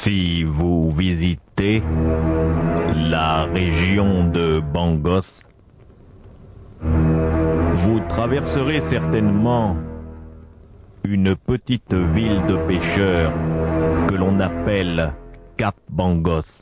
Si vous visitez la région de Bangos, vous traverserez certainement une petite ville de pêcheurs que l'on appelle Cap Bangos.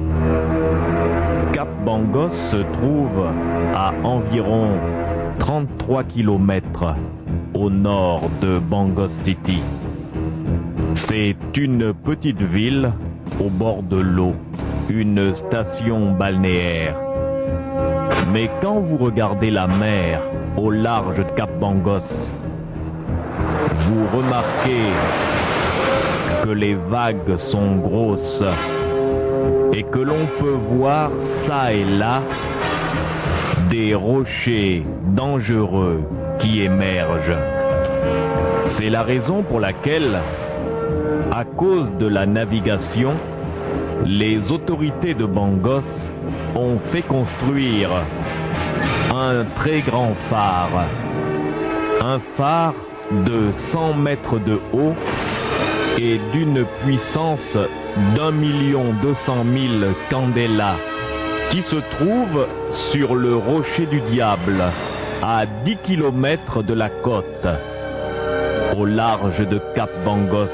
Cap Bangos se trouve à environ 33 km au nord de Bangos City. C'est une petite ville au bord de l'eau, une station balnéaire. Mais quand vous regardez la mer au large de Cap Bangos, vous remarquez que les vagues sont grosses et que l'on peut voir ça et là des rochers dangereux qui émergent. C'est la raison pour laquelle, à cause de la navigation, les autorités de Bangos ont fait construire un très grand phare. Un phare de 100 mètres de haut et d'une puissance d'1 200 000 candela, qui se trouve sur le rocher du Diable, à 10 km de la côte, au large de Cap Bangos.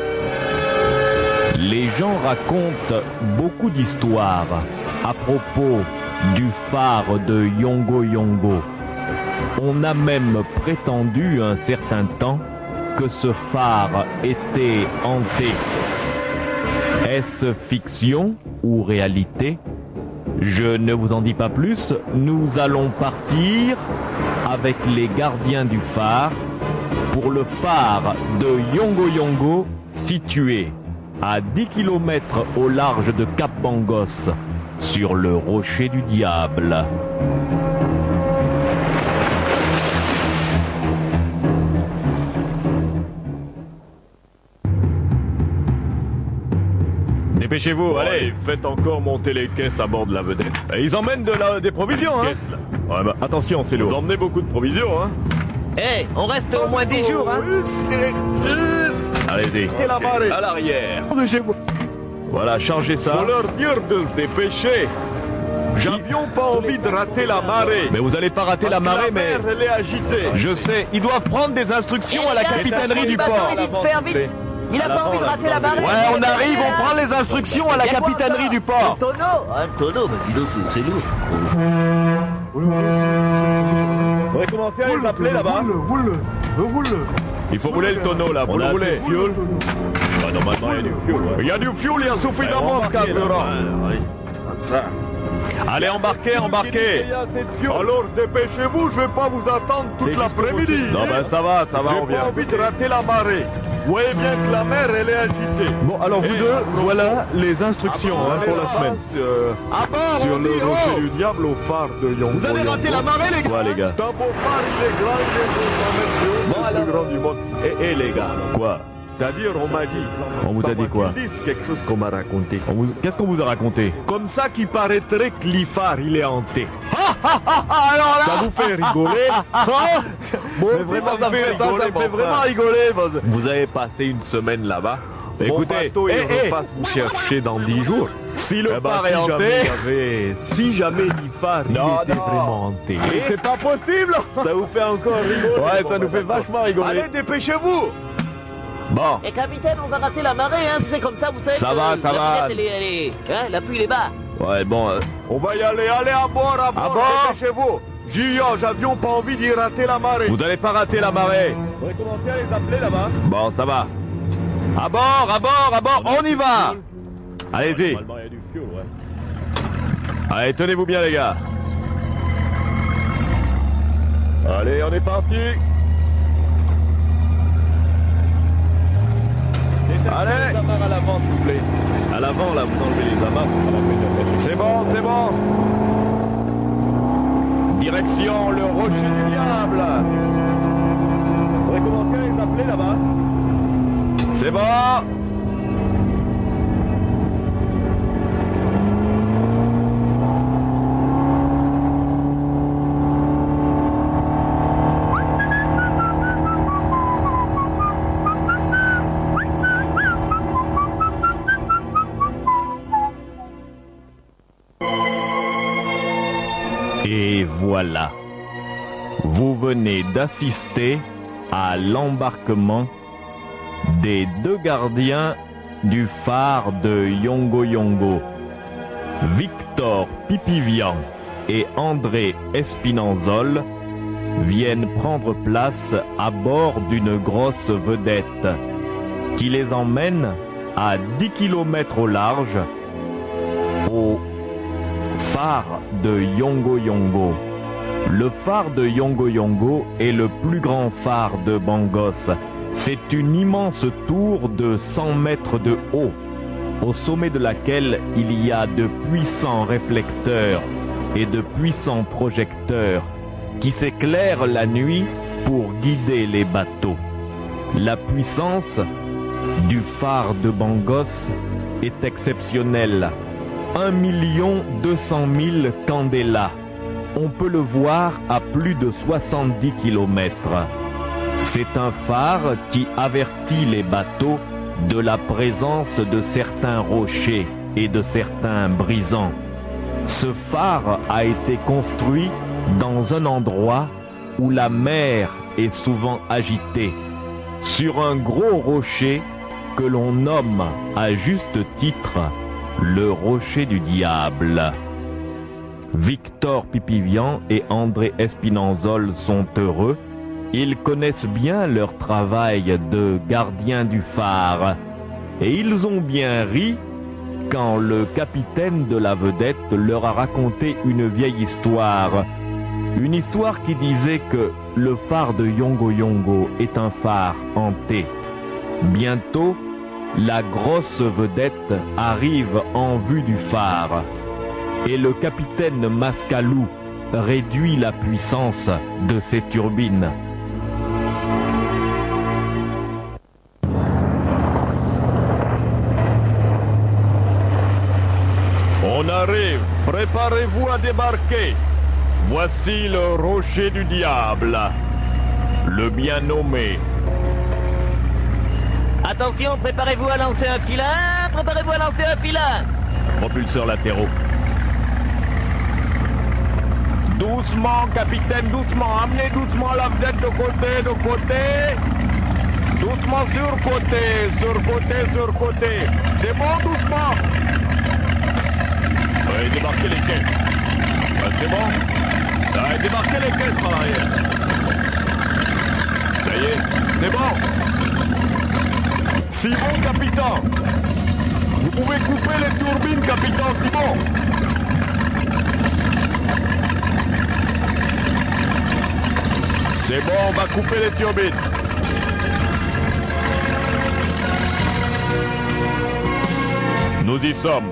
Les gens racontent beaucoup d'histoires à propos du phare de Yongo Yongo. On a même prétendu un certain temps que ce phare était hanté. Est-ce fiction ou réalité? Je ne vous en dis pas plus. Nous allons partir avec les gardiens du phare pour le phare de Yongo Yongo, situé à 10 km au large de Cap Bangos, sur le rocher du Diable. Dépêchez-vous, allez, faites encore monter les caisses à bord de la vedette. Et ils emmènent des provisions, hein. Ouais, bah, attention, c'est lourd. Vous emmenez beaucoup de provisions, hein. Eh, on reste au moins 10 jours, hein. Allez-y, à l'arrière. Voilà, chargez ça. Faut leur dire de se dépêcher. J'avions pas envie de rater la marée. Mais vous allez pas rater la marée, mais... La mer, elle est agitée. Je sais, ils doivent prendre des instructions à la capitainerie du port. Il a pas envie de rater la marée. Ouais, on arrive, on prend les instructions à la capitainerie du port. Un tonneau, bah dis donc, c'est lourd. Vous allez commencer à les appeler là-bas. Roule. Il faut rouler le tonneau là, vous le roulez. Fuel. Bah, normalement, il y a du fuel. Ouais. Il y a du fuel, il y a suffisamment de carburant. Comme ça. Allez, embarquez. Alors dépêchez-vous, je vais pas vous attendre toute l'après-midi. Non, ben ça va, on J'ai vient. pas envie de rater la marée. Vous voyez bien que la mer, elle est agitée. Bon, alors vous deux, voilà les instructions pour la semaine. Sur le rocher du Diable au phare de Yongo. Vous allez rater la marée, les gars. Quoi, les gars? C'est un beau phare, il est grand, il est 200 mètres de haut, c'est le plus grand du monde. Et les gars, quoi? C'est-à-dire, on m'a dit. On vous a dit quoi? C'est quelque chose qu'on m'a raconté. Qu'est-ce qu'on vous a raconté? Comme ça qu'il paraîtrait que l'IFAR, il est hanté. Alors là, ça vous fait rigoler? Bon, ça me fait vraiment rigoler. Vous avez passé une semaine là-bas. Écoutez, il repasse vous chercher dans 10 jours. Si le phare est hanté, si jamais l'IFAR, il était vraiment hanté. c'est pas possible. Ça vous fait encore rigoler? Ouais, ça nous fait vachement rigoler. Allez, dépêchez-vous. Bon. Et capitaine, on va rater la marée, hein. Si c'est comme ça, vous savez. Ça va. Hein, la pluie, elle est bas. Ouais, bon. On va y aller. Allez, à bord. Dépêchez-vous. J'avions pas envie d'y rater la marée. Vous allez pas rater la marée. On va commencer à les appeler là-bas. Bon, ça va. À bord, on y va. Allez-y. Allez, tenez-vous bien, les gars. Allez, on est parti. Allez. Les amarres à l'avant, s'il vous plaît. À l'avant, là, vous enlevez les amarres. C'est bon. Direction le rocher du Diable. On va commencer à les appeler là-bas. C'est bon. voilà. Vous venez d'assister à l'embarquement des 2 gardiens du phare de Yongo Yongo, Victor Pipivian et André Espinanzol, viennent prendre place à bord d'une grosse vedette qui les emmène à 10 km au large au phare de Yongo Yongo. Le phare de Yongo Yongo est le plus grand phare de Bangos. C'est une immense tour de 100 mètres de haut, au sommet de laquelle il y a de puissants réflecteurs et de puissants projecteurs qui s'éclairent la nuit pour guider les bateaux. La puissance du phare de Bangos est exceptionnelle. 1 200 000 candélas. On peut le voir à plus de 70 km. C'est un phare qui avertit les bateaux de la présence de certains rochers et de certains brisants. Ce phare a été construit dans un endroit où la mer est souvent agitée, sur un gros rocher que l'on nomme à juste titre le rocher du diable. Victor Pipivian et André Espinanzol sont heureux. Ils connaissent bien leur travail de gardien du phare et ils ont bien ri quand le capitaine de la vedette leur a raconté une vieille histoire. Une histoire qui disait que le phare de Yongo Yongo est un phare hanté. Bientôt, la grosse vedette arrive en vue du phare et le capitaine Mascalou réduit la puissance de ses turbines. On arrive, préparez-vous à débarquer. Voici le rocher du diable, le bien nommé. Attention, préparez-vous à lancer un filin. Préparez-vous à lancer un filin. Propulseurs latéraux. Doucement, capitaine, doucement. Amenez doucement la vedette de côté, de côté. Doucement sur côté, sur côté, sur côté. C'est bon, doucement. Ouais, débarquez les caisses. Ouais, c'est bon. Ouais, débarquez les caisses par l'arrière. Ça y est, c'est bon. Simon, capitaine. Vous pouvez couper les turbines, capitaine Simon. C'est bon, on va couper les turbines. Nous y sommes.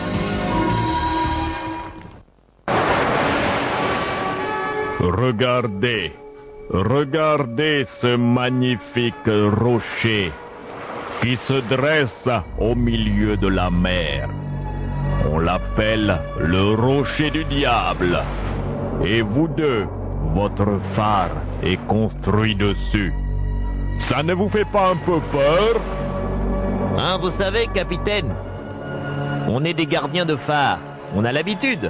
Regardez, regardez ce magnifique rocher qui se dresse au milieu de la mer. On l'appelle le rocher du diable. Et vous deux, votre phare est construit dessus. Ça ne vous fait pas un peu peur? Hein, vous savez, capitaine, on est des gardiens de phare. On a l'habitude.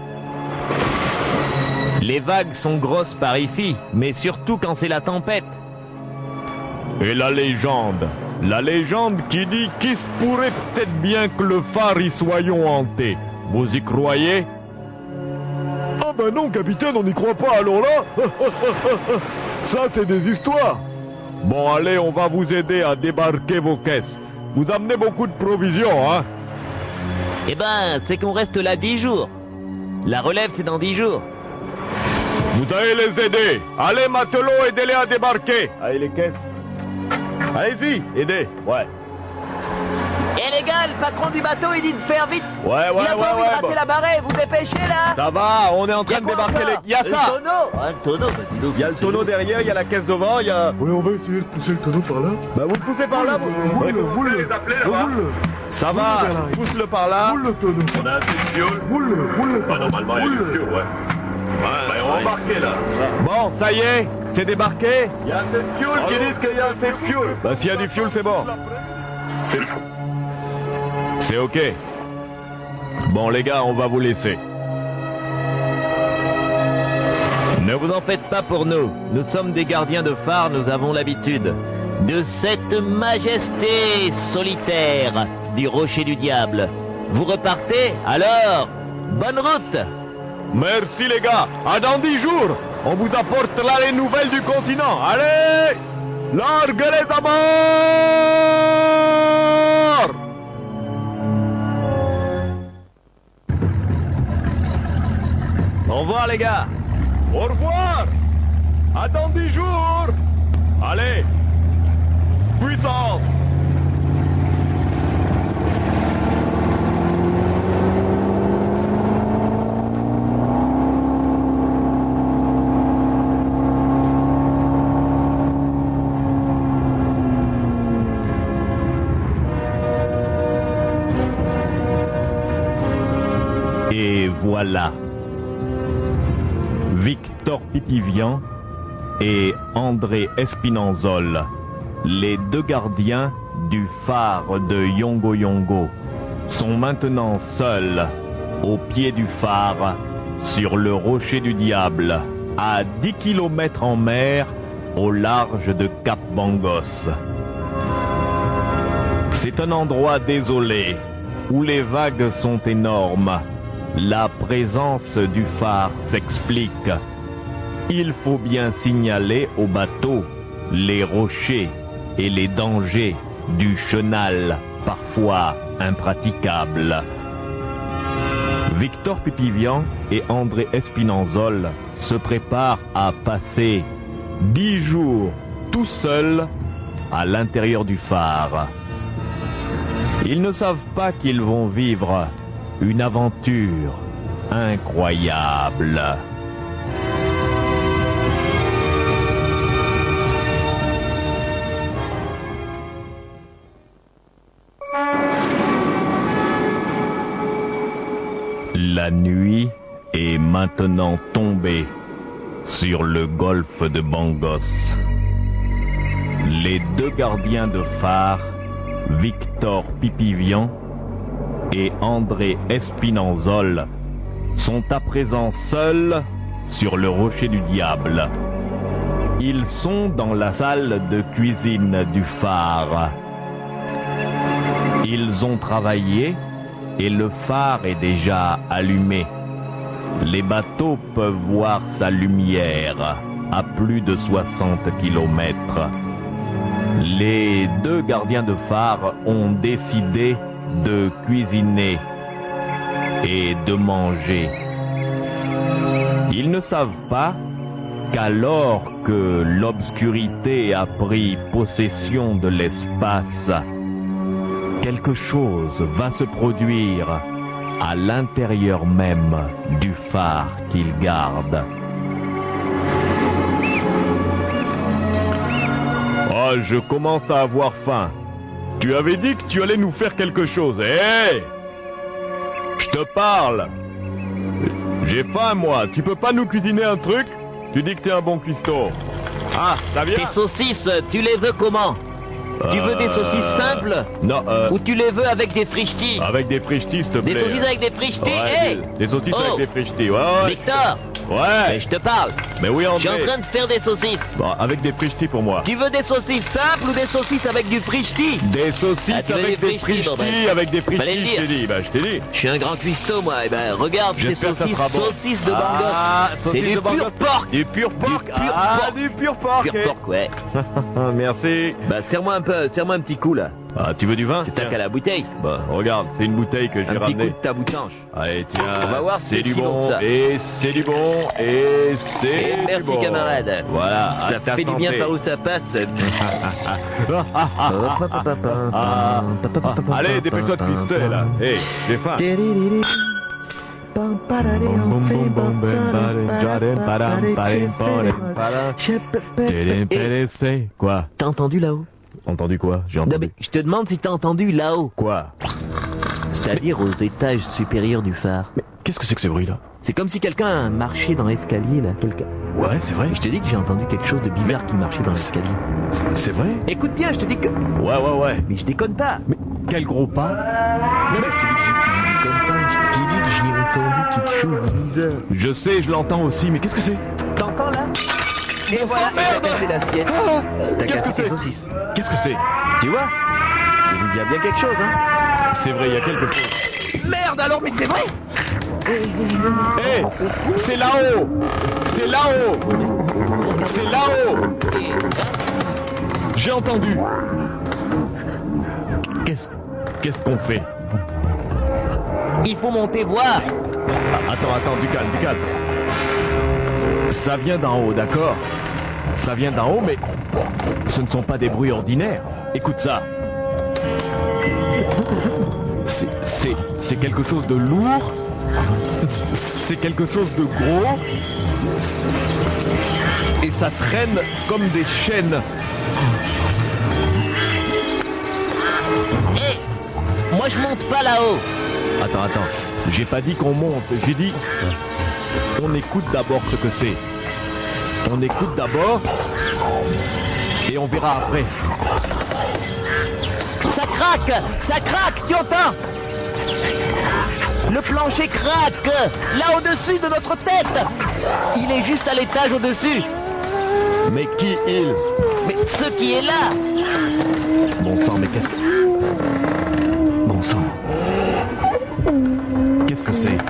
Les vagues sont grosses par ici, mais surtout quand c'est la tempête. Et la légende qui dit qu'il se pourrait peut-être bien que le phare y soyons hanté. Vous y croyez? Ah ben non, capitaine, on n'y croit pas, alors là. Ça, c'est des histoires. Bon, allez, on va vous aider à débarquer vos caisses. Vous amenez beaucoup de provisions, hein? Eh ben, c'est qu'on reste là 10 jours. La relève, c'est dans 10 jours. Vous allez les aider. Allez, matelots, aidez-les à débarquer. Allez, les caisses. Allez-y, aidez. Ouais. Eh les gars, le patron du bateau, il dit de faire vite. Ouais, il a pas envie de rater la marée, vous dépêchez là. Ça va, on est en train de débarquer les... Il y a ça. Le tonneau. Ah, le tonneau, bah dis donc. Il y a le tonneau derrière, il y a la caisse devant, il y a... Oui, on va essayer de pousser le tonneau par là. Bah vous le poussez par là, vous Roule-le. les appeler là-bas. Ça va, pousse-le par là. Roule le tonneau. On a un peu de fioul. Roule-le. Bah normalement il y a du fioul, ouais. Ouais, on va embarquer là. Bon, ça y est, c'est débarqué. Il y a assez de fioul qui disent qu'il y a assez de fioul. Bah s'il y a du fioul, c'est bon. C'est ok. Bon les gars, on va vous laisser. Ne vous en faites pas pour nous. Nous sommes des gardiens de phare, nous avons l'habitude de cette majesté solitaire du rocher du diable. Vous repartez? Alors, bonne route! Merci les gars. À dans 10 jours. On vous apporte là les nouvelles du continent. Allez, largue les abords. Au revoir les gars! Au revoir. À dans 10 jours. Allez, puissance. Et voilà. Victor Pipivian et André Espinanzol, les deux gardiens du phare de Yongo Yongo, sont maintenant seuls au pied du phare, sur le rocher du diable, à 10 km en mer, au large de Cap Bangos. C'est un endroit désolé, où les vagues sont énormes. La présence du phare s'explique. Il faut bien signaler aux bateaux les rochers et les dangers du chenal, parfois impraticable. Victor Pipivian et André Espinanzol se préparent à passer 10 jours tout seuls à l'intérieur du phare. Ils ne savent pas qu'ils vont vivre une aventure incroyable. La nuit est maintenant tombée sur le golfe de Bangos. Les deux gardiens de phare, Victor Pipivian et André Espinanzol, sont à présent seuls sur le rocher du diable. Ils sont dans la salle de cuisine du phare. Ils ont travaillé et le phare est déjà allumé. Les bateaux peuvent voir sa lumière à plus de 60 km. Les deux gardiens de phare ont décidé de cuisiner et de manger. Ils ne savent pas qu'alors que l'obscurité a pris possession de l'espace, quelque chose va se produire à l'intérieur même du phare qu'ils gardent. Oh, je commence à avoir faim. Tu avais dit que tu allais nous faire quelque chose. Hé! Je te parle. J'ai faim, moi. Tu peux pas nous cuisiner un truc? Tu dis que t'es un bon cuistot. Ah, ça vient? Tes saucisses, tu les veux comment? Tu veux des saucisses simples? Non, Ou tu les veux avec des frichtis? avec des frichtis, s'il te plaît. Des saucisses avec des frichtis? Ouais, Hey! des saucisses Oh! avec des frichtis. Ouais, ouais. Victor! Ouais. Mais je te parle! Mais oui, Je suis André. en train de faire des saucisses! Bon, avec des frichtis pour moi. Tu veux des saucisses simples ou des saucisses avec du frichti? Des saucisses Ah, tu veux avec des des frichtis, bon, frichtis, ben, avec des fallait frichtis, le je t'ai dit. Bah, je t'ai dit. Je suis un grand cuistot, moi. Eh ben, regarde ces J'espère que ça saucisses, sera bon. saucisses de Bangos. Ah, C'est saucisses du de Bangos. pur porc! Du pur porc. pur Ah, porc. du pur porc. Pur eh. porc, ouais. Merci. Bah, serre-moi un petit coup, là. Ah, tu veux du vin? C'est ta qu'à la bouteille. Bah, regarde, c'est une bouteille que j'ai Un petit coup ramenée. de ta boutanche. Allez, tiens. On va voir c'est si du c'est si bon bon. que ça. Et c'est du bon. Et c'est Et du merci, bon. camarade. Voilà. à Ça ta fait du bien santé. par où ça passe. Allez, dépêche-toi de pister, là. Hé, j'ai faim. Quoi? T'as entendu là-haut? Entendu quoi? J'ai Non entendu. mais je te demande si t'as entendu là-haut. Quoi? C'est-à-dire aux étages supérieurs du phare. Mais qu'est-ce que c'est que ce bruit-là? C'est comme si quelqu'un marchait dans l'escalier là. Quelqu'un. Ouais, c'est vrai. Je t'ai dit que j'ai entendu quelque chose de bizarre qui marchait dans l'escalier. C'est vrai? Écoute bien, je te dis que... Ouais, ouais, ouais. Mais je déconne pas. Mais quel gros pas? Non mais je te dis que je déconne pas. Je te dis que j'ai entendu quelque chose de bizarre. Je sais, je l'entends aussi, mais qu'est-ce que c'est? T'entends Et voilà, merde. c'est l'assiette. T'as Qu'est-ce cassé que tes c'est? saucisses. Qu'est-ce que c'est? Tu vois? Il nous y a bien quelque chose, hein. C'est vrai, il y a quelque chose. Merde alors, mais c'est vrai. Hé, c'est là-haut. C'est là-haut. C'est là-haut. J'ai entendu. Qu'est-ce qu'on fait? Il faut monter voir. Attends, du calme, du calme. Ça vient d'en haut, d'accord? Ça vient d'en haut, mais ce ne sont pas des bruits ordinaires. Écoute ça. C'est quelque chose de lourd. C'est quelque chose de gros. Et ça traîne comme des chaînes. Hé, moi je monte pas là-haut. Attends. J'ai pas dit qu'on monte. J'ai dit on écoute d'abord ce que c'est. On écoute d'abord et on verra après. Ça craque, tu entends? Le plancher craque, là au-dessus de notre tête. Il est juste à l'étage au-dessus. Mais qui il? Mais ce qui est là. Bon sang, mais qu'est-ce que... Bon sang. Qu'est-ce que c'est?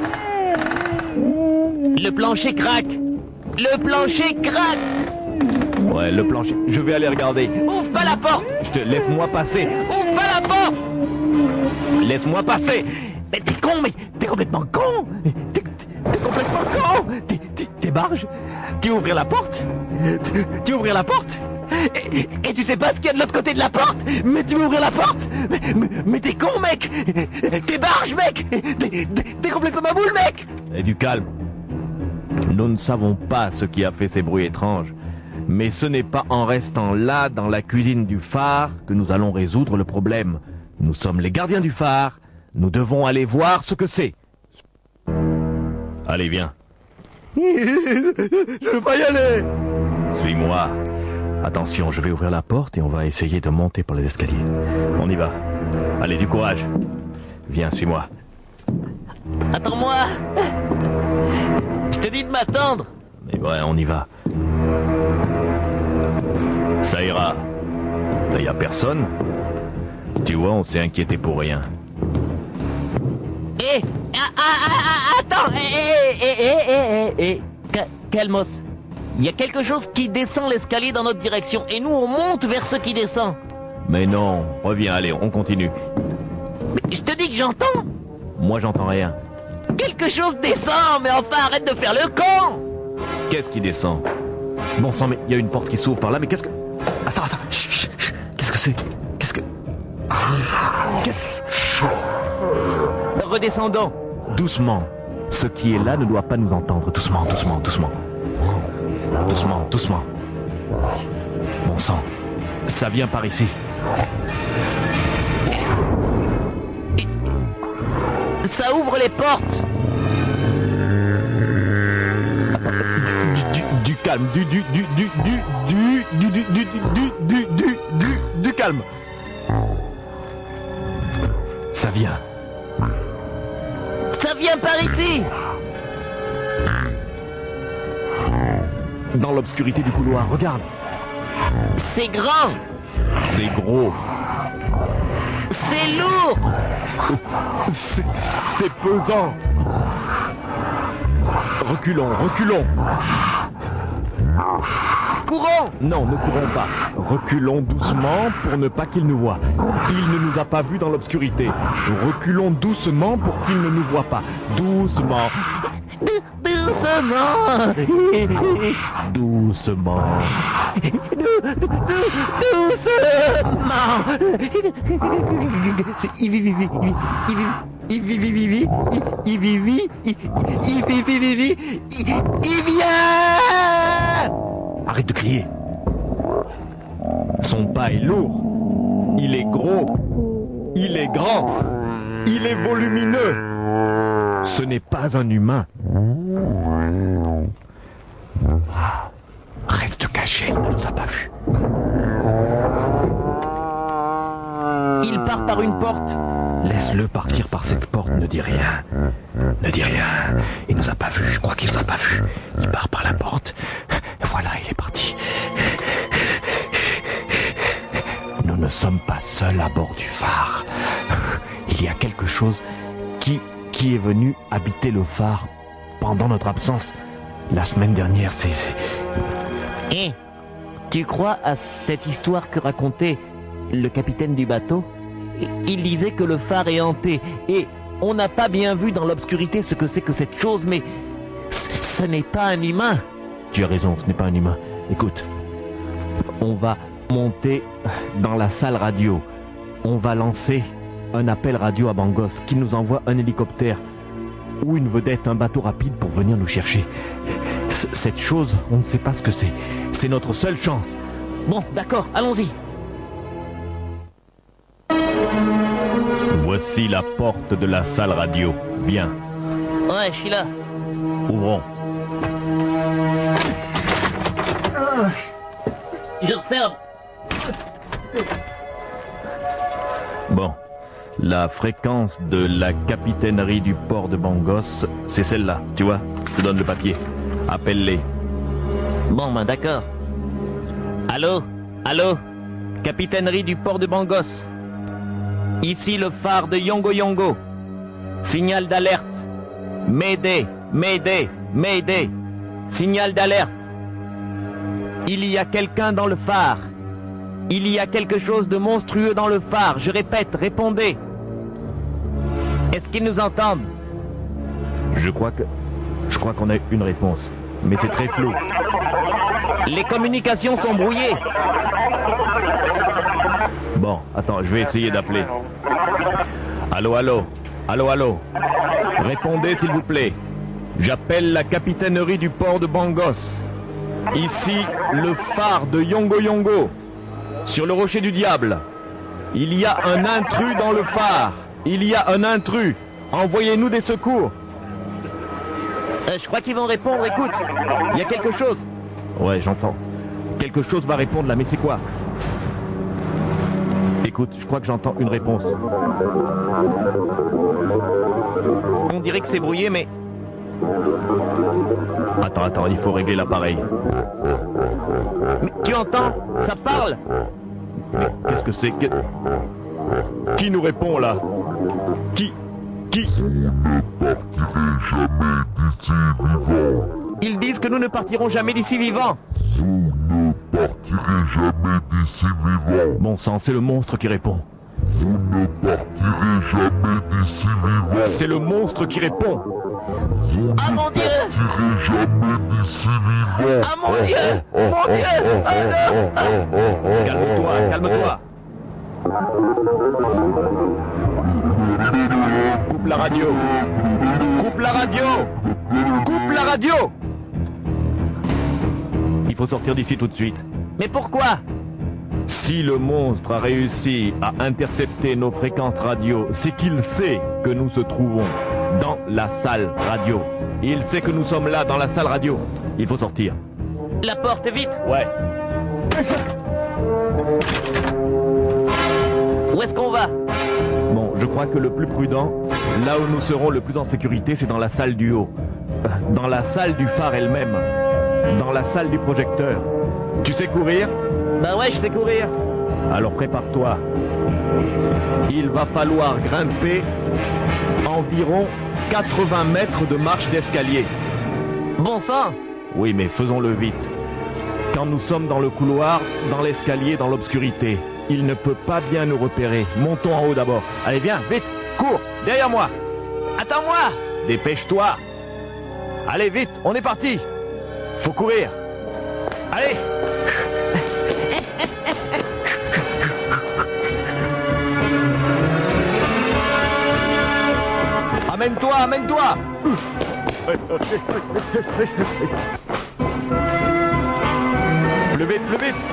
Le plancher craque. Le plancher craque. Ouais, le plancher. Je vais aller regarder. Ouvre pas la porte. Laisse-moi passer. Ouvre pas la porte. Laisse-moi passer. Mais t'es con, mais t'es complètement con. T'es complètement con. T'es barge. Tu veux ouvrir la porte? Tu veux ouvrir la porte? Et tu sais pas ce qu'il y a de l'autre côté de la porte? Mais tu veux ouvrir la porte? Mais t'es con, mec. T'es barge, mec. T'es complètement ma boule, mec. Et du calme. Nous ne savons pas ce qui a fait ces bruits étranges. Mais ce n'est pas en restant là, dans la cuisine du phare, que nous allons résoudre le problème. Nous sommes les gardiens du phare. Nous devons aller voir ce que c'est. Allez, viens. Je veux pas y aller. Suis-moi. Attention, je vais ouvrir la porte et on va essayer de monter par les escaliers. On y va. Allez, du courage. Viens, suis-moi. Attends-moi. Je te dis de m'attendre. Mais ouais, on y va. Ça ira. Là, y a personne. Tu vois, on s'est inquiété pour rien. Attends. Calmos. Il y a quelque chose qui descend l'escalier dans notre direction et nous on monte vers ce qui descend. Mais non, reviens, allez, on continue. Mais je te dis que j'entends. Moi, j'entends rien. Quelque chose descend, mais enfin arrête de faire le con. Qu'est-ce qui descend? Bon sang, mais il y a une porte qui s'ouvre par là, mais qu'est-ce que... Attends. Chut. Qu'est-ce que c'est? Qu'est-ce que... Redescendons. Doucement. Ce qui est là ne doit pas nous entendre. Doucement. Bon sang, ça vient par ici. Ça ouvre les portes. Du calme, du calme. Ça vient. Ça vient par ici. Dans l'obscurité du couloir, regarde. C'est grand. C'est gros. C'est lourd. C'est pesant. Reculons. Courons. Non, ne courons pas. Reculons doucement pour ne pas qu'il nous voie. Il ne nous a pas vus dans l'obscurité. Reculons doucement pour qu'il ne nous voie pas. Doucement. Doucement. Il vient. Arrête de crier. Son pas est lourd. Il est gros. Il est grand. Il est volumineux. Ce n'est pas un humain. Reste caché, il ne nous a pas vus. Il part par une porte. Laisse-le partir par cette porte, ne dis rien. Ne dis rien. Il nous a pas vus, je crois qu'il nous a pas vus. Il part par la porte. Voilà, il est parti. sommes pas seuls à bord du phare. Il y a quelque chose qui est venu habiter le phare pendant notre absence. La semaine dernière, Et tu crois à cette histoire que racontait le capitaine du bateau? Il disait que le phare est hanté et on n'a pas bien vu dans l'obscurité ce que c'est que cette chose, mais ce n'est pas un humain. Tu as raison, ce n'est pas un humain. Écoute, on va monter dans la salle radio. On va lancer un appel radio à Bangos qui nous envoie un hélicoptère ou une vedette, un bateau rapide pour venir nous chercher. Cette chose, on ne sait pas ce que c'est. C'est notre seule chance. Bon, d'accord, allons-y. Voici la porte de la salle radio. Viens, Ouais, je suis là. ouvrons. Je referme. Bon, la fréquence de la capitainerie du port de Bangos, c'est celle-là, tu vois. Je te donne le papier. Appelle-les. Bon, ben d'accord. Allô? Allô? Capitainerie du port de Bangos. Ici le phare de Yongo Yongo. Signal d'alerte. Mayday, Mayday, Mayday. Signal d'alerte. Il y a quelqu'un dans le phare. Il y a quelque chose de monstrueux dans le phare. Je répète, répondez. Est-ce qu'ils nous entendent? Je crois qu'on a une réponse, mais c'est très flou. Les communications sont brouillées. Bon, attends, je vais essayer d'appeler. Allô, allô, allô, allô. Répondez s'il vous plaît. J'appelle la capitainerie du port de Bangos. Ici, le phare de Yongo Yongo. Sur le rocher du diable. Il y a un intrus dans le phare. Il y a un intrus. Envoyez-nous des secours. Je crois qu'ils vont répondre, écoute. Il y a quelque chose. Ouais, j'entends. Quelque chose va répondre là, mais c'est quoi? Écoute, je crois que j'entends une réponse. On dirait que c'est brouillé, mais... Attends, il faut régler l'appareil. Mais tu entends? Ça parle. Mais qu'est-ce que c'est Qui nous répond là? Qui Ils disent que nous ne partirons jamais d'ici vivants. Partirez jamais d'ici vivant. Bon sang, c'est le monstre qui répond. Vous ne partirez jamais d'ici vivant. C'est le monstre qui répond. Vous Ah ne mon Dieu! partirez jamais d'ici vivant. Ah mon Dieu! Mon Dieu! Ah non! Calme-toi, calme-toi. Coupe la radio. Coupe la radio. Coupe la radio. Il faut sortir d'ici tout de suite. Mais pourquoi? Si le monstre a réussi à intercepter nos fréquences radio, c'est qu'il sait que nous se trouvons dans la salle radio. Il sait que nous sommes là dans la salle radio. Il faut sortir. La porte, vite! Ouais. Où est-ce qu'on va? Bon, je crois que le plus prudent, là où nous serons le plus en sécurité, c'est dans la salle du haut. Dans la salle du phare elle-même. Dans la salle du projecteur. Tu sais courir? Bah ouais, je sais courir. Alors prépare-toi. Il va falloir grimper environ 80 mètres de marche d'escalier. Bon sang! Oui, mais faisons-le vite. Quand nous sommes dans le couloir, dans l'escalier, dans l'obscurité, il ne peut pas bien nous repérer. Montons en haut d'abord. Allez, viens, vite, cours, derrière moi. Attends-moi! Dépêche-toi. Allez, vite, on est parti. Faut courir. Allez. Amène-toi, amène-toi. Plus vite, plus vite.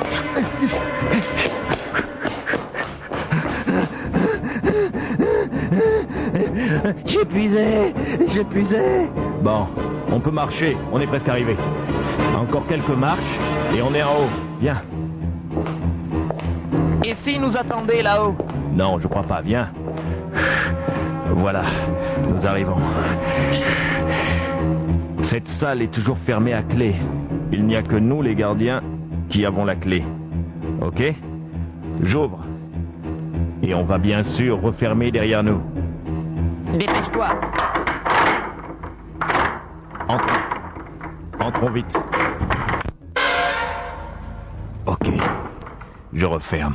J'ai épuisé. Bon, on peut marcher, on est presque arrivé. Encore quelques marches et on est en haut. Viens. Et s'ils nous attendaient là-haut? Non, je crois pas. Viens. Voilà, nous arrivons. Cette salle est toujours fermée à clé. Il n'y a que nous, les gardiens, qui avons la clé. Ok? J'ouvre. Et on va bien sûr refermer derrière nous. Dépêche-toi. Entrons. Entrons vite. Ok. Je referme.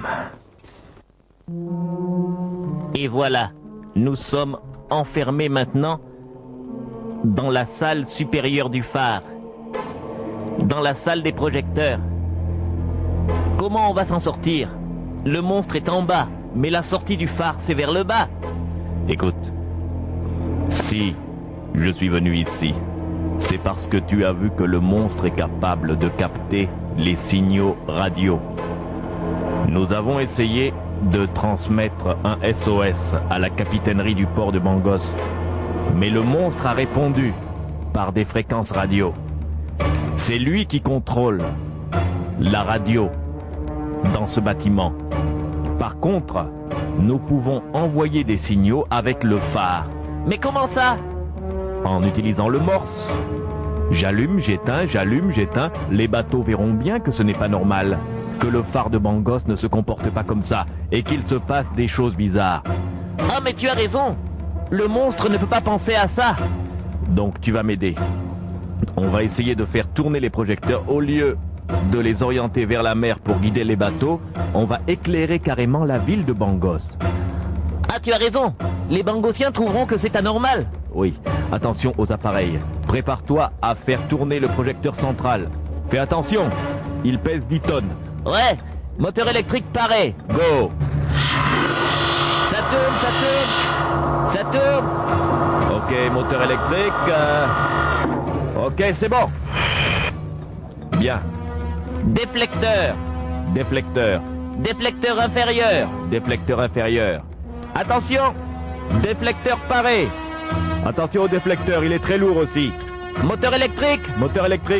Et voilà, nous sommes enfermés maintenant dans la salle supérieure du phare. Dans la salle des projecteurs. Comment on va s'en sortir? Le monstre est en bas, mais la sortie du phare, c'est vers le bas. Écoute, si je suis venu ici, c'est parce que tu as vu que le monstre est capable de capter les signaux radio. Nous avons essayé de transmettre un SOS à la capitainerie du port de Bangos, mais le monstre a répondu par des fréquences radio. C'est lui qui contrôle la radio dans ce bâtiment. Par contre, nous pouvons envoyer des signaux avec le phare. Mais comment ça? En utilisant le morse. J'allume, j'éteins, j'allume, j'éteins. Les bateaux verront bien que ce n'est pas normal. Que le phare de Bangos ne se comporte pas comme ça. Et qu'il se passe des choses bizarres. Ah mais tu as raison. Le monstre ne peut pas penser à ça. Donc tu vas m'aider. On va essayer de faire tourner les projecteurs. Au lieu de les orienter vers la mer pour guider les bateaux, on va éclairer carrément la ville de Bangos. Ah tu as raison. Les Bangosiens trouveront que c'est anormal. Oui, attention aux appareils. Prépare-toi à faire tourner le projecteur central. Fais attention, il pèse 10 tonnes. Ouais, moteur électrique paré. Go! Ça tourne, ça tourne. Ça tourne. Ok, moteur électrique. Ok, c'est bon. Bien. Déflecteur. Déflecteur. Déflecteur inférieur. Déflecteur inférieur. Attention. Déflecteur paré. Attention au déflecteur, il est très lourd aussi. Moteur électrique. Moteur électrique.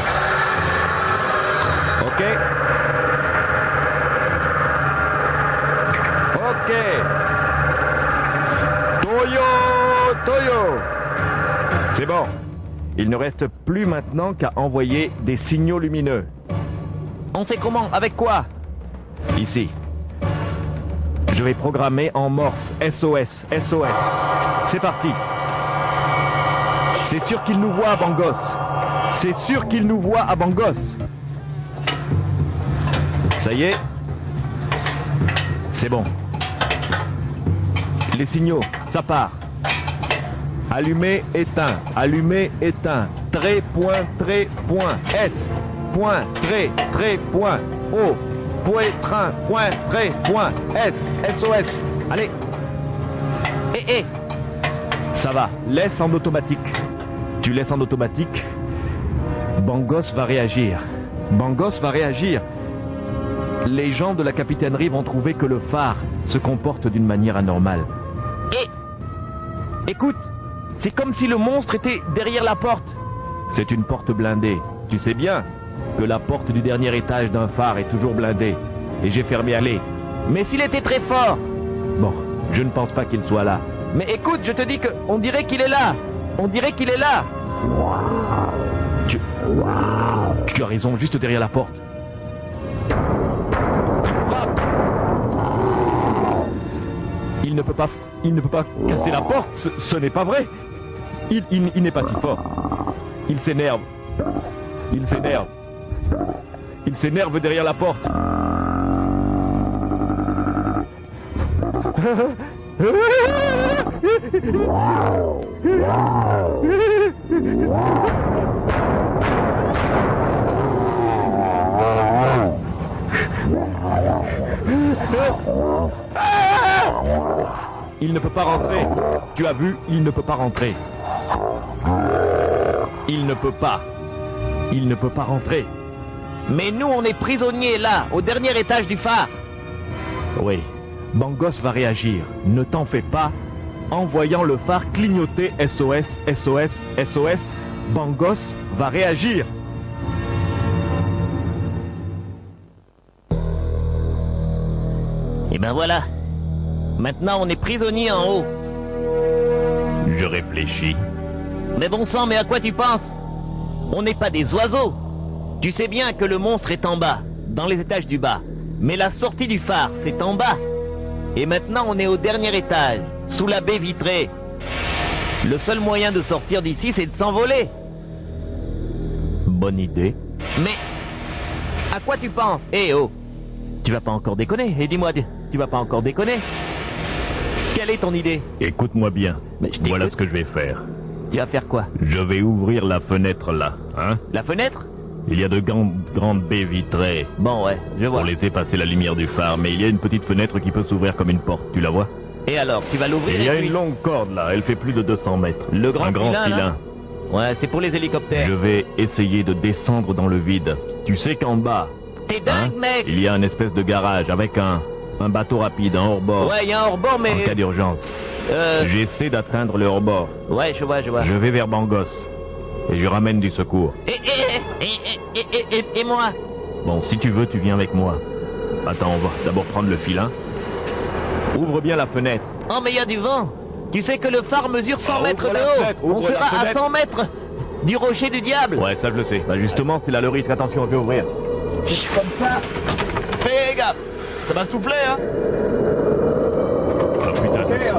Ok. Ok. Toyo. C'est bon. Il ne reste plus maintenant qu'à envoyer des signaux lumineux. On fait comment? Avec quoi? Ici. Je vais programmer en morse SOS. C'est parti. C'est sûr qu'il nous voit à Bangos. C'est sûr qu'il nous voit à Bangos. Ça y est. C'est bon. Les signaux, ça part. Allumé, éteint. Allumé, éteint. Trait, point, S. Point, trait, point. O. Point, train, point, trait, point. S. SOS. Allez. Ça va. Laisse en automatique. Tu laisses en automatique. Bangos va réagir. Bangos va réagir. Les gens de la capitainerie vont trouver que le phare se comporte d'une manière anormale. Écoute, c'est comme si le monstre était derrière la porte. C'est une porte blindée. Tu sais bien que la porte du dernier étage d'un phare est toujours blindée. Et j'ai fermé à clé. Mais s'il était très fort. Bon, je ne pense pas qu'il soit là. Mais écoute, je te dis que on dirait qu'il est là. On dirait qu'il est là. Tu as raison, juste derrière la porte. Frappe. Il ne peut pas casser la porte, ce n'est pas vrai. Il n'est pas si fort. Il s'énerve. Il s'énerve derrière la porte. Il ne peut pas rentrer. Tu as vu, il ne peut pas rentrer. Il ne peut pas rentrer. Mais nous, on est prisonniers là, au dernier étage du phare. Oui, Bangos va réagir. Ne t'en fais pas. En voyant le phare clignoter SOS, Bangos va réagir. Et ben voilà. Maintenant, on est prisonniers en haut. Je réfléchis. Mais bon sang, mais à quoi tu penses? On n'est pas des oiseaux. Tu sais bien que le monstre est en bas, dans les étages du bas. Mais la sortie du phare, c'est en bas. Et maintenant, on est au dernier étage, sous la baie vitrée. Le seul moyen de sortir d'ici, c'est de s'envoler. Bonne idée. Mais à quoi tu penses? Eh oh, tu vas pas encore déconner. Et dis-moi, tu vas pas encore déconner? Quelle est ton idée? Écoute-moi bien. Mais je t'écoute. Voilà ce que je vais faire. Tu vas faire quoi? Je vais ouvrir la fenêtre là, hein? La fenêtre? Il y a de grandes baies vitrées Bon, ouais, je vois. pour laisser passer la lumière du phare, mais il y a une petite fenêtre qui peut s'ouvrir comme une porte, tu la vois? Et alors, tu vas l'ouvrir? Et il y a puis- une longue corde là, elle fait plus de 200 mètres. Le grand Un grand filin, là filin. Ouais, c'est pour les hélicoptères. Je vais essayer de descendre dans le vide. Tu sais qu'en bas, T'es dingue, mec! il y a une espèce de garage avec un bateau rapide, un hors-bord, Ouais, il y a un hors-bord, mais... en cas d'urgence. J'essaie d'atteindre le hors-bord. Ouais, je vois. Je vais vers Bangos et je ramène du secours. Et moi? Bon, si tu veux, tu viens avec moi. Attends, on va d'abord prendre le filin. Ouvre bien la fenêtre. Oh, mais il y a du vent. Tu sais que le phare mesure 100 Ah, mètres ouvre de la haut. fenêtre, On ouvre la sera à fenêtre. 100 mètres du rocher du diable. Ouais, ça je le sais. Bah justement, c'est là le risque. Attention, je vais ouvrir. C'est comme ça. Fais gaffe. Ça va souffler, hein? Ah putain, c'est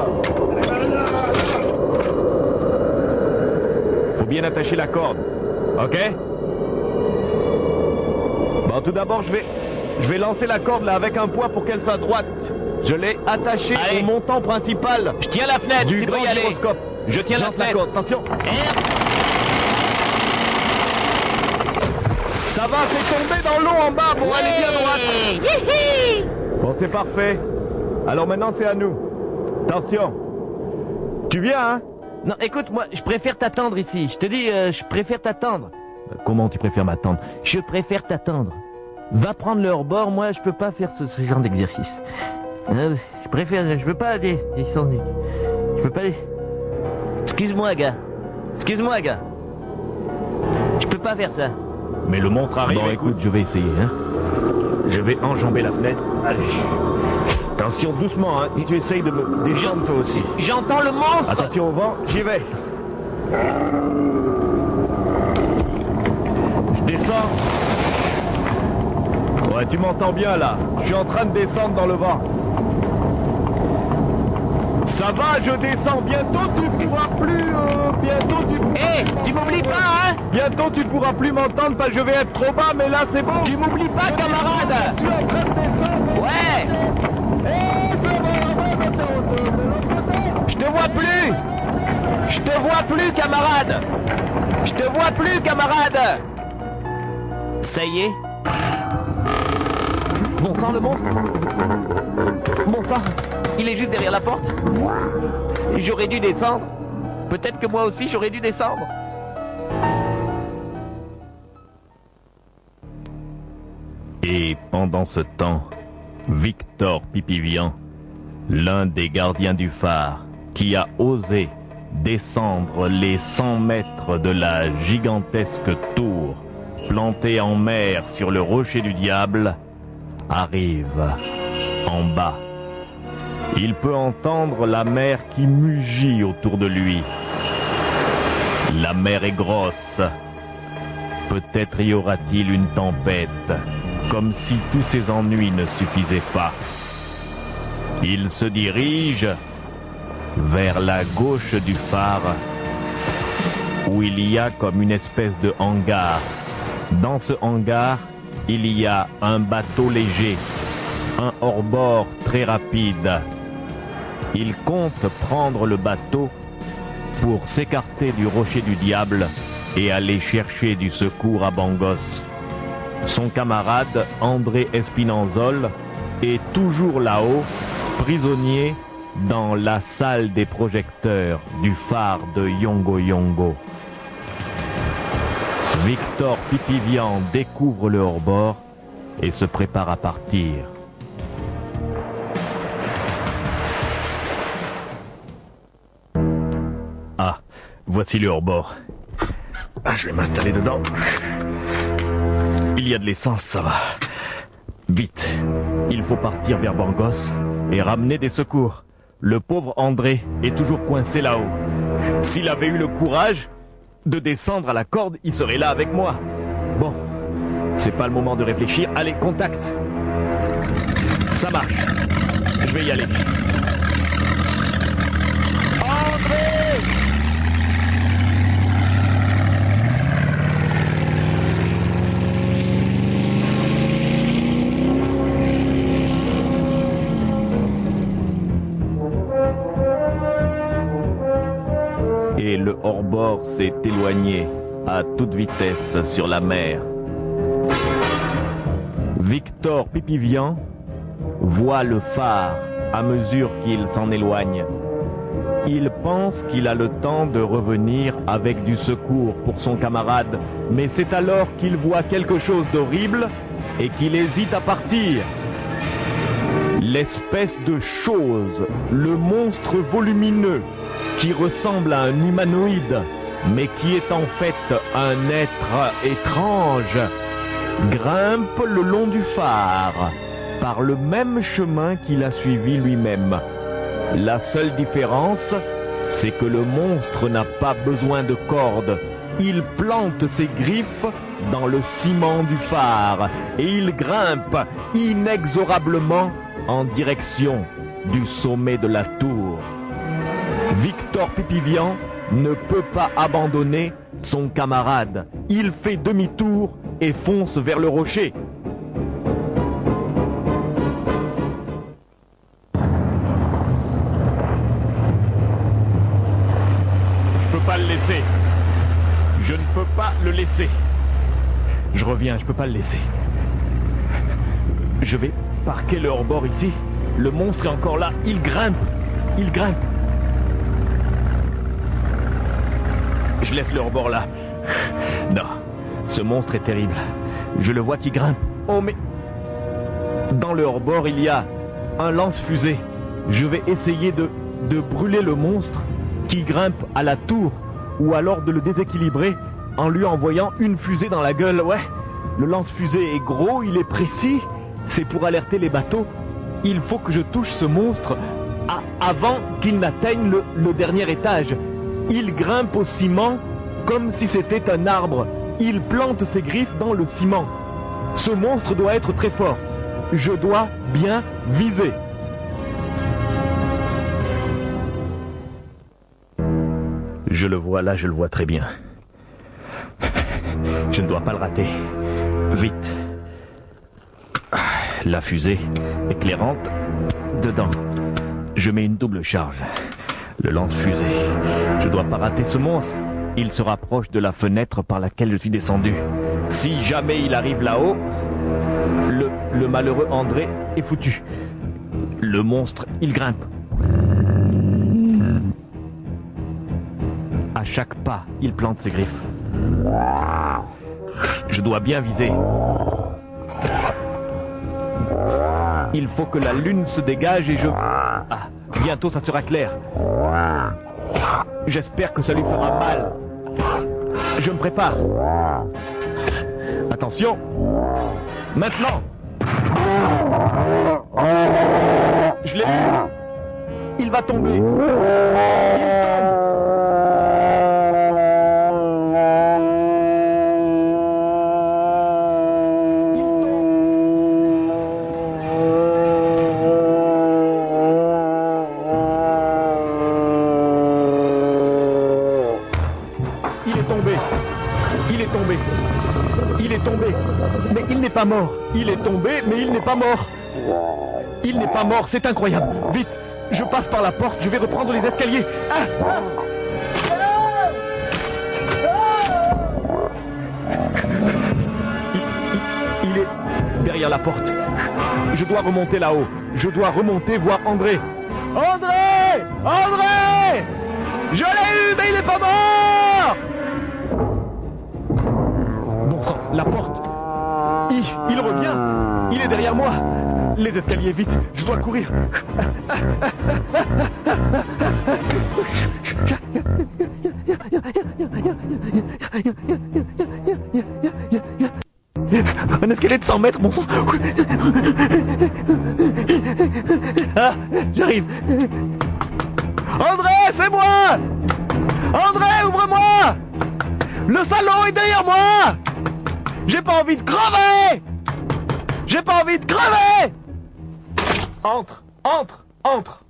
Faut bien attacher la corde. Ok? Bon, tout d'abord, je vais lancer la corde là avec un poids pour qu'elle soit droite. Je l'ai attachée Allez. au montant principal Je tiens la fenêtre. du tu peux grand y aller. gyroscope. Je tiens la Lance fenêtre. corde. Attention. Ça va, c'est tombé dans l'eau en bas. Bon, elle est bien droite. Hihi. Bon, c'est parfait. Alors maintenant, c'est à nous. Attention. Tu viens, hein? Non, écoute, moi, je préfère t'attendre ici. Je te dis, je préfère t'attendre. Comment tu préfères m'attendre? Je préfère t'attendre. Va prendre le hors-bord, moi, je peux pas faire ce genre d'exercice. Je préfère, je veux pas descendre. Je peux pas... Excuse-moi, gars. Je peux pas faire ça. Mais le monstre arrive. Bon, écoute, je vais essayer, hein. Je vais enjamber la fenêtre. Allez. Attention, doucement, hein. Tu essayes de me descendre toi aussi. J'entends le monstre. Attention au vent, j'y vais. Je descends. Ouais, tu m'entends bien là. Je suis en train de descendre dans le vent. Ça va, je descends. Bientôt tu pourras plus. Tu m'oublies pas, hein? Bientôt tu pourras plus m'entendre parce que je vais être trop bas, mais là c'est bon. Tu m'oublies pas, camarade. Je suis en train de descendre. Ouais. Je te vois plus. Camarade. Ça y est. Bon sang, le monstre. Bon sang, il est juste derrière la porte. J'aurais dû descendre. Peut-être que moi aussi j'aurais dû descendre. Et pendant ce temps, Victor Pipivian, l'un des gardiens du phare, qui a osé descendre les 100 mètres de la gigantesque tour plantée en mer sur le rocher du diable, arrive en bas. Il peut entendre la mer qui mugit autour de lui. La mer est grosse. Peut-être y aura-t-il une tempête, comme si tous ses ennuis ne suffisaient pas. Il se dirige vers la gauche du phare, où il y a comme une espèce de hangar. Dans ce hangar, il y a un bateau léger, un hors-bord très rapide. Il compte prendre le bateau pour s'écarter du rocher du diable et aller chercher du secours à Bangos. Son camarade, André Espinanzol, est toujours là-haut, prisonnier dans la salle des projecteurs du phare de Yongo Yongo. Victor Pipivian découvre le hors-bord et se prépare à partir. Ah, voici le hors-bord. Ah, je vais m'installer dedans. Il y a de l'essence, ça va. Vite, il faut partir vers Bangos et ramener des secours. Le pauvre André est toujours coincé là-haut. S'il avait eu le courage de descendre à la corde, il serait là avec moi. Bon, c'est pas le moment de réfléchir. Allez, contact. Ça marche. Je vais y aller. André! Et le hors-bord s'est éloigné à toute vitesse sur la mer. Victor Pipivian voit le phare à mesure qu'il s'en éloigne. Il pense qu'il a le temps de revenir avec du secours pour son camarade, mais c'est alors qu'il voit quelque chose d'horrible et qu'il hésite à partir. L'espèce de chose, le monstre volumineux qui ressemble à un humanoïde, mais qui est en fait un être étrange, grimpe le long du phare, par le même chemin qu'il a suivi lui-même. La seule différence, c'est que le monstre n'a pas besoin de corde. Il plante ses griffes dans le ciment du phare et il grimpe inexorablement en direction du sommet de la tour. Victor Pipivian ne peut pas abandonner son camarade. Il fait demi-tour et fonce vers le rocher. Je peux pas le laisser. Je ne peux pas le laisser. Je reviens, je peux pas le laisser. Je vais parquer le hors-bord ici. Le monstre est encore là. Il grimpe. Il grimpe. Je laisse le hors-bord là. Non, ce monstre est terrible. Je le vois qui grimpe. Oh mais... Dans le hors-bord, il y a un lance-fusée. Je vais essayer de brûler le monstre qui grimpe à la tour, ou alors de le déséquilibrer en lui envoyant une fusée dans la gueule. Ouais, le lance-fusée est gros, il est précis. C'est pour alerter les bateaux. Il faut que je touche ce monstre avant qu'il n'atteigne le dernier étage. Il grimpe au ciment comme si c'était un arbre. Il plante ses griffes dans le ciment. Ce monstre doit être très fort. Je dois bien viser. Je le vois là, je le vois très bien. Je ne dois pas le rater. Vite. La fusée éclairante dedans. Je mets une double charge. Le lance-fusée. Je dois pas rater ce monstre. Il se rapproche de la fenêtre par laquelle je suis descendu. Si jamais il arrive là-haut, le malheureux André est foutu. Le monstre, il grimpe. À chaque pas, il plante ses griffes. Je dois bien viser. Il faut que la lune se dégage et je... Ah, bientôt ça sera clair. J'espère que ça lui fera mal. Je me prépare. Attention. Maintenant. Je l'ai vu. Il va tomber. Il tombe. Il est tombé, mais il n'est pas mort. Il est tombé, mais il n'est pas mort. Il n'est pas mort, c'est incroyable. Vite, je passe par la porte, je vais reprendre les escaliers. Ah, il est derrière la porte. Je dois remonter là-haut. Je dois remonter voir André. André! André! Je l'ai eu, mais il n'est pas mort! Bon sang, la porte. Il revient. Il est derrière moi. Les escaliers, vite. Je dois courir. Un escalier de 100 mètres, bon sang. Ah, j'arrive. André, c'est moi! André, ouvre-moi! Le salaud est derrière moi! J'ai pas envie de crever! J'ai pas envie de crever! Entre, Entre, entre.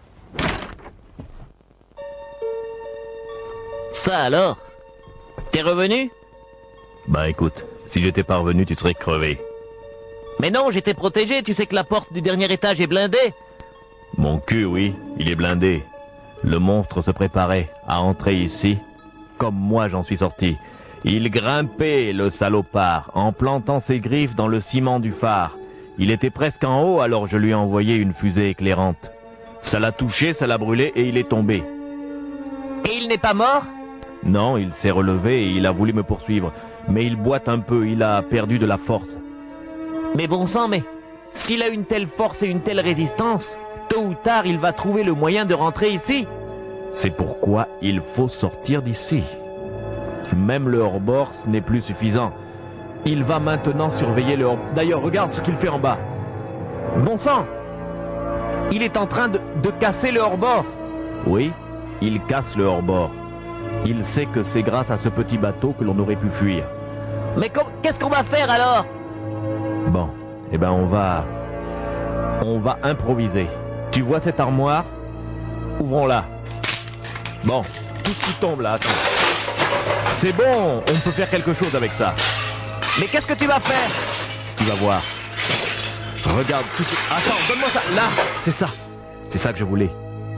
Ça alors? T'es revenu? Bah écoute, si j'étais pas revenu, tu serais crevé. Mais non, j'étais protégé, tu sais que la porte du dernier étage est blindée. Mon cul, oui, il est blindé. Le monstre se préparait à entrer ici, comme moi j'en suis sorti. Il grimpait, le salopard, en plantant ses griffes dans le ciment du phare. Il était presque en haut, alors je lui ai envoyé une fusée éclairante. Ça l'a touché, ça l'a brûlé et il est tombé. Et il n'est pas mort? Non, il s'est relevé et il a voulu me poursuivre. Mais il boite un peu, il a perdu de la force. Mais bon sang, mais s'il a une telle force et une telle résistance, tôt ou tard il va trouver le moyen de rentrer ici. C'est pourquoi il faut sortir d'ici. Même le hors-bord, ce n'est plus suffisant. Il va maintenant surveiller le hors... D'ailleurs, regarde ce qu'il fait en bas. Bon sang! Il est en train de casser le hors-bord. Oui, il casse le hors-bord. Il sait que c'est grâce à ce petit bateau que l'on aurait pu fuir. Mais qu'est-ce qu'on va faire alors? Bon, eh ben on va improviser. Tu vois cette armoire? Ouvrons-la. Bon, tout ce qui tombe là, attends. C'est bon, on peut faire quelque chose avec ça. Mais qu'est-ce que tu vas faire? Tu vas voir. Regarde, tout ce... Attends, donne-moi ça. Là, c'est ça. C'est ça que je voulais.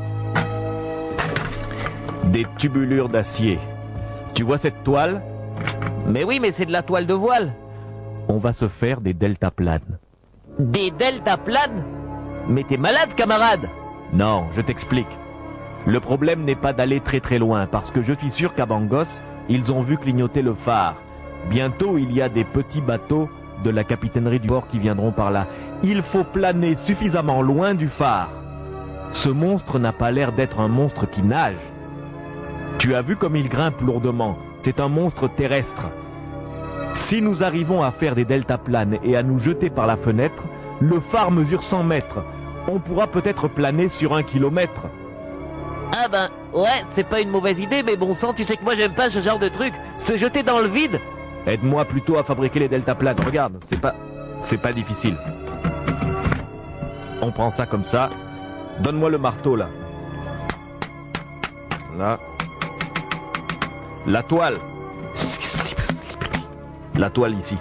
Des tubulures d'acier. Tu vois cette toile? Mais oui, mais c'est de la toile de voile. On va se faire des deltaplanes. Des deltaplanes? Mais t'es malade, camarade? Non, je t'explique. Le problème n'est pas d'aller très très loin, parce que je suis sûr qu'à Bangos, ils ont vu clignoter le phare. Bientôt, il y a des petits bateaux de la capitainerie du port qui viendront par là. Il faut planer suffisamment loin du phare. Ce monstre n'a pas l'air d'être un monstre qui nage. Tu as vu comme il grimpe lourdement. C'est un monstre terrestre. Si nous arrivons à faire des deltaplanes et à nous jeter par la fenêtre, le phare mesure 100 mètres. On pourra peut-être planer sur 1 kilomètre. Ah ben, ouais, c'est pas une mauvaise idée, mais bon sang, tu sais que moi j'aime pas ce genre de truc. Se jeter dans le vide. Aide-moi plutôt à fabriquer les deltaplanes. Regarde, c'est pas difficile. On prend ça comme ça. Donne-moi le marteau là. Là. La toile. La toile ici.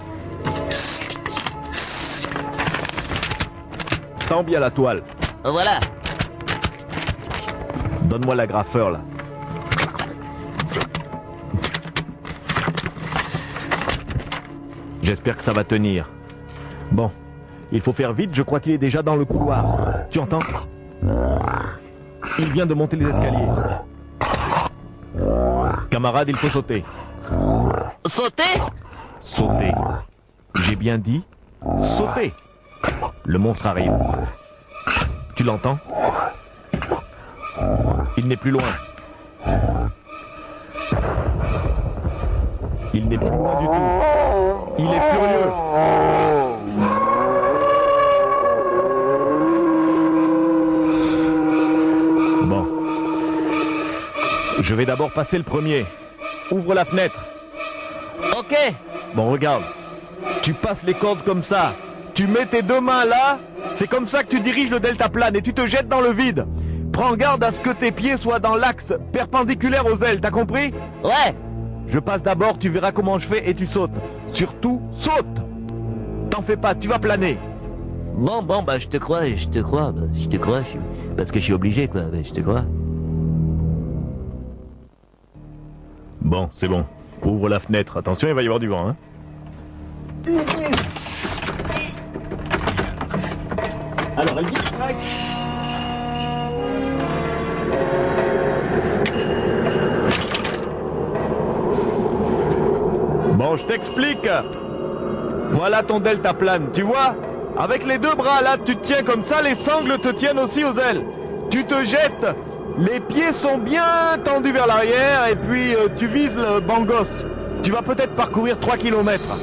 Tends bien la toile. Voilà. Donne-moi l'agrafeur là. J'espère que ça va tenir. Bon, il faut faire vite, je crois qu'il est déjà dans le couloir. Tu entends? Il vient de monter les escaliers. Camarade, il faut sauter. Sauter? Sauter. J'ai bien dit sauter. Le monstre arrive. Tu l'entends? Il n'est plus loin. Il n'est plus loin du tout. Il est furieux. Bon. Je vais d'abord passer le premier. Ouvre la fenêtre. Ok. Bon, regarde. Tu passes les cordes comme ça. Tu mets tes deux mains là. C'est comme ça que tu diriges le deltaplane et tu te jettes dans le vide. Prends garde à ce que tes pieds soient dans l'axe perpendiculaire aux ailes, t'as compris? Ouais. Je passe d'abord, tu verras comment je fais et tu sautes. Surtout, saute! T'en fais pas, tu vas planer. Bon, bah je te crois, parce que je suis obligé, quoi, je te crois. Bon, c'est bon. Ouvre la fenêtre. Attention, il va y avoir du vent, hein. Alors, elle dit... Bon, je t'explique. Voilà ton deltaplane, tu vois? Avec les deux bras là, tu te tiens comme ça, les sangles te tiennent aussi aux ailes. Tu te jettes, les pieds sont bien tendus vers l'arrière et puis tu vises le Bangos. Tu vas peut-être parcourir 3 kilomètres.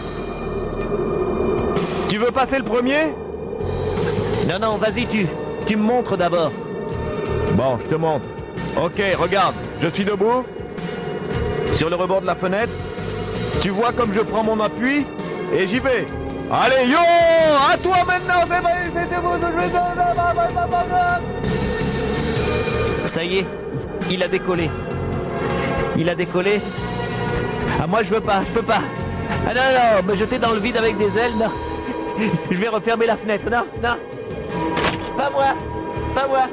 Tu veux passer le premier? Non, vas-y, tu me montres d'abord. Bon, je te montre. Ok, regarde, je suis debout. Sur le rebord de la fenêtre. Tu vois comme je prends mon appui et j'y vais. Allez, yo! À toi maintenant, c'est vrai, c'est Ça y est, il a décollé. Il a décollé. Ah, moi je veux pas, je peux pas. Ah non, non, me jeter dans le vide avec des ailes, non. Je vais refermer la fenêtre, non, non. Pas moi, pas moi.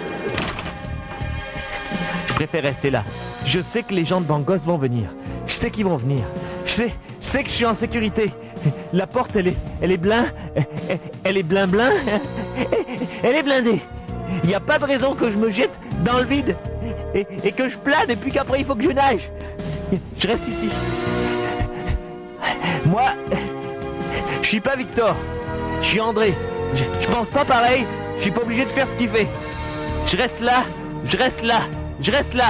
Je préfère rester là. Je sais que les gens de Bangos vont venir. Je sais qu'ils vont venir. Je sais que je suis en sécurité. La porte, elle est blindée. Elle est blindée. Elle est blindée. Il n'y a pas de raison que je me jette dans le vide et que je plane et puis qu'après il faut que je nage. Je reste ici. Moi, je suis pas Victor. Je suis André. Je pense pas pareil. Je suis pas obligé de faire ce qu'il fait. Je reste là. Je reste là. Je reste là.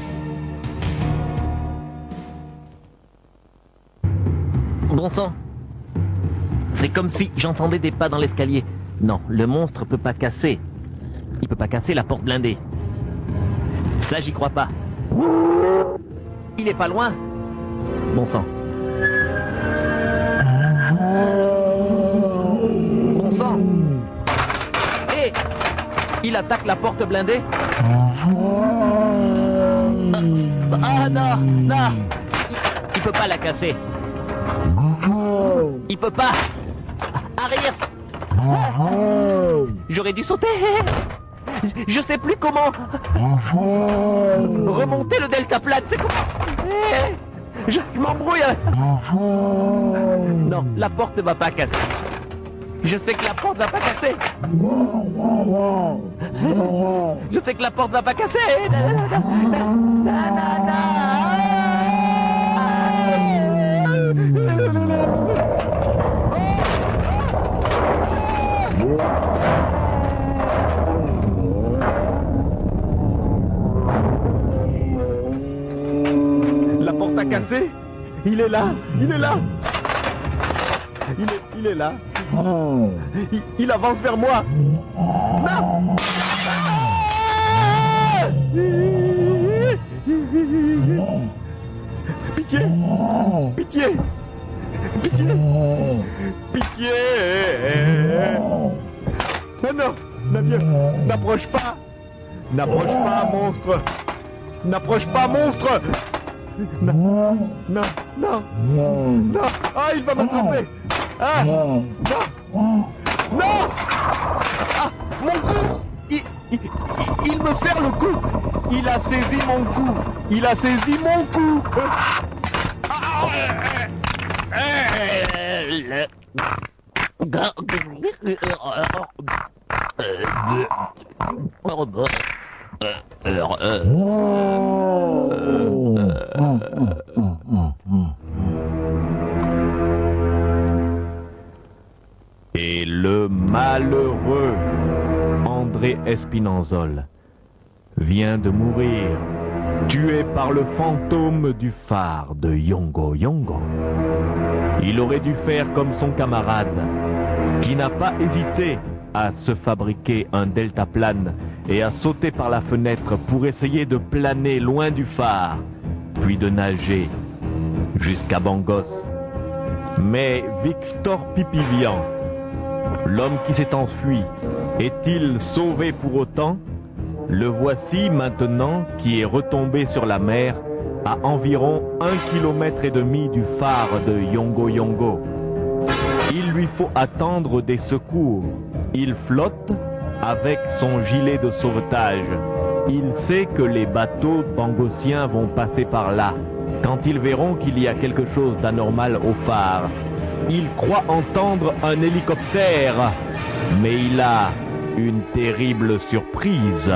Bon sang. C'est comme si j'entendais des pas dans l'escalier. Non, le monstre peut pas casser. Il peut pas casser la porte blindée. Ça, j'y crois pas. Il est pas loin. Bon sang. Bon sang. Et il attaque la porte blindée. Ah non, non. Il peut pas la casser. Il peut pas. Arrière. J'aurais dû sauter. Je sais plus comment. Remonter le deltaplane, c'est comment. Je m'embrouille. Non, la porte ne va pas casser. Je sais que la porte va pas casser. Je sais que la porte va pas casser. La porte a cassé. Il est là. Il est là. Il est là. Il avance vers moi. Non. Pitié. Pitié. Pitié. Pitié. Non, non. N'approche pas. N'approche pas, monstre. N'approche pas, monstre. Non, non, non, non. Ah, il va m'attraper. Ah, non, non. Ah, mon cou. Il me serre le cou. Il a saisi mon cou. Il a saisi mon cou. Et le malheureux André Espinanzol vient de mourir, tué par le fantôme du phare de Yongo Yongo. Il aurait dû faire comme son camarade, qui n'a pas hésité à se fabriquer un deltaplane et à sauter par la fenêtre pour essayer de planer loin du phare, puis de nager jusqu'à Bangos. Mais Victor Pipivian, l'homme qui s'est enfui, est-il sauvé pour autant? Le voici maintenant qui est retombé sur la mer à environ 1,5 km du phare de Yongo Yongo. Il lui faut attendre des secours. Il flotte avec son gilet de sauvetage. Il sait que les bateaux bangosiens vont passer par là. Quand ils verront qu'il y a quelque chose d'anormal au phare, il croit entendre un hélicoptère. Mais il a une terrible surprise.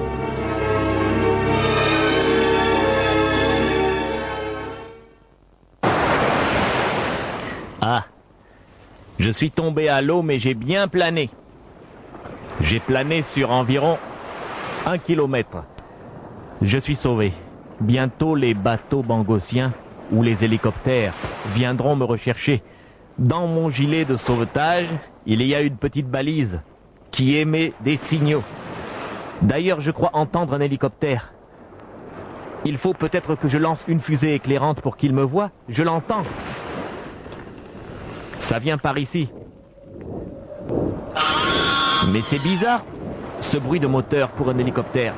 Ah, je suis tombé à l'eau, mais j'ai bien plané. J'ai plané sur environ 1 kilomètre. Je suis sauvé. Bientôt les bateaux bangosiens ou les hélicoptères viendront me rechercher. Dans mon gilet de sauvetage, il y a une petite balise qui émet des signaux. D'ailleurs, je crois entendre un hélicoptère. Il faut peut-être que je lance une fusée éclairante pour qu'il me voie. Je l'entends. Ça vient par ici. Mais c'est bizarre, ce bruit de moteur pour un hélicoptère.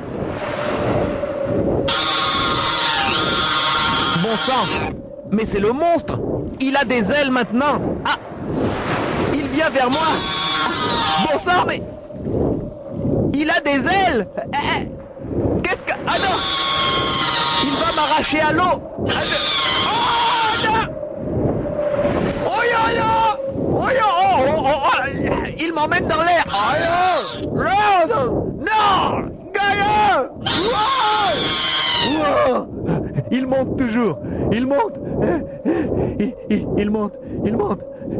Bon sang! Mais c'est le monstre! Il a des ailes maintenant! Ah! Il vient vers moi! Bon sang, mais... Il a des ailes! Qu'est-ce que... Ah non! Il va m'arracher à l'eau! Oh non! Oh yo yo! Oh yo! Il m'emmène dans l'air! Oh yo! Non! Gaïa! Il monte toujours! Il monte! Il monte! Il monte!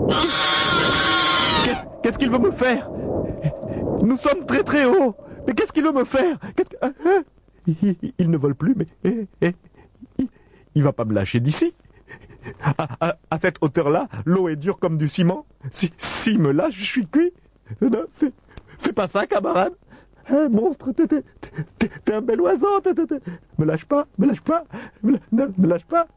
Qu'est-ce qu'il veut me faire? Nous sommes très très haut! Mais qu'est-ce qu'il veut me faire? Il ne vole plus, mais... Il va pas me lâcher d'ici. À cette hauteur-là, l'eau est dure comme du ciment. S'il me lâche, je suis cuit. Non, fais pas ça, camarade. Hein, monstre, t'es un bel oiseau. Me lâche pas, me lâche pas. Me lâche pas.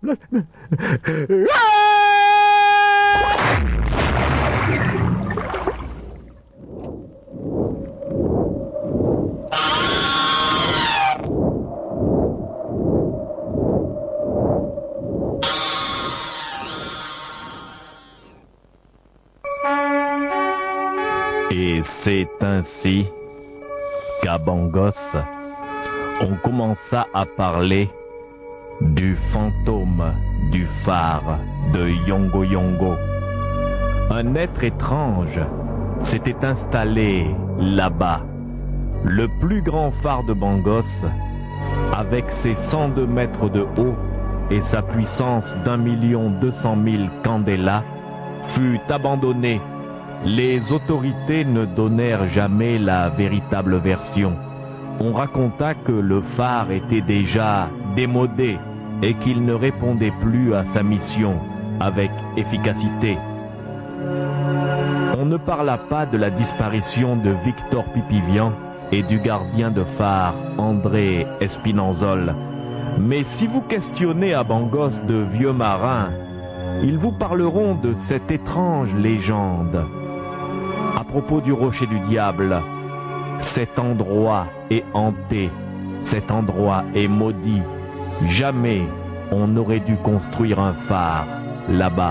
Et c'est ainsi qu'à Bangos, on commença à parler du fantôme du phare de Yongo Yongo. Un être étrange s'était installé là-bas, le plus grand phare de Bangos, avec ses 102 mètres de haut et sa puissance d'1,2 million candela, fut abandonné. Les autorités ne donnèrent jamais la véritable version. On raconta que le phare était déjà démodé et qu'il ne répondait plus à sa mission avec efficacité. On ne parla pas de la disparition de Victor Pipivian et du gardien de phare André Espinanzol. Mais si vous questionnez à Bangos de vieux marins, ils vous parleront de cette étrange légende. À propos du rocher du diable, cet endroit est hanté, cet endroit est maudit. Jamais on n'aurait dû construire un phare là-bas.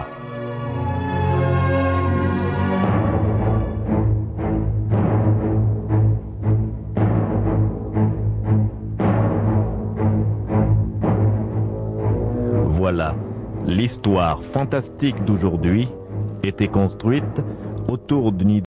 Voilà, l'histoire fantastique d'aujourd'hui était construite autour d'une idée